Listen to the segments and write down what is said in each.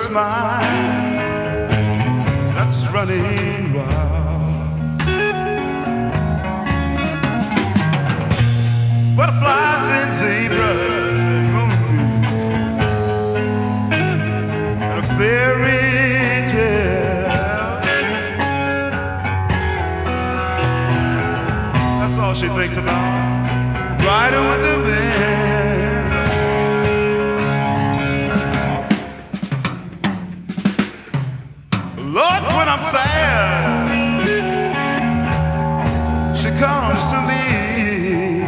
mind that's running wild. Butterflies and zebras and moonbeams and a fairy tale. That's all she thinks about, riding with the wind. Lord, when I'm sad, she comes to me.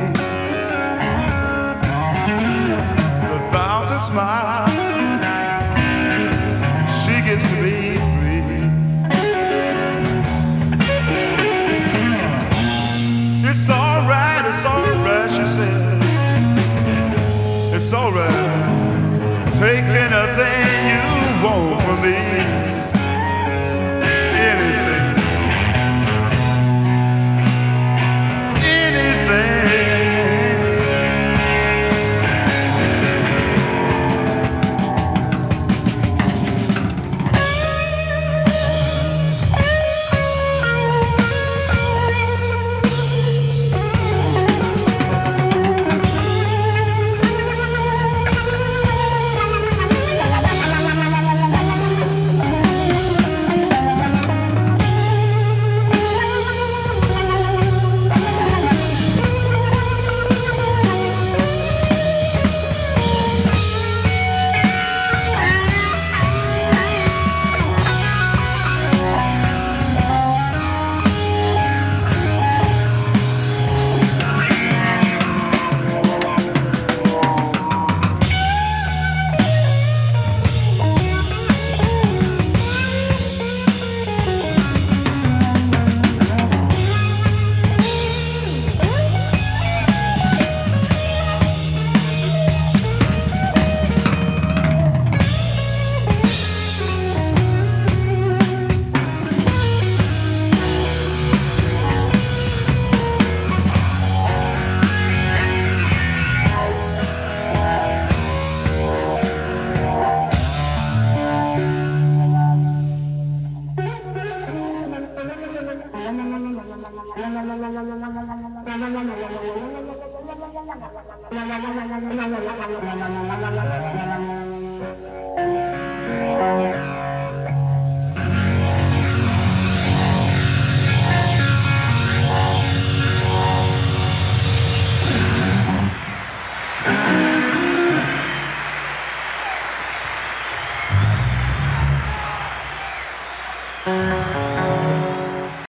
The thousand smiles, she gets to be free. It's alright, she said. It's alright, take anything you want from me.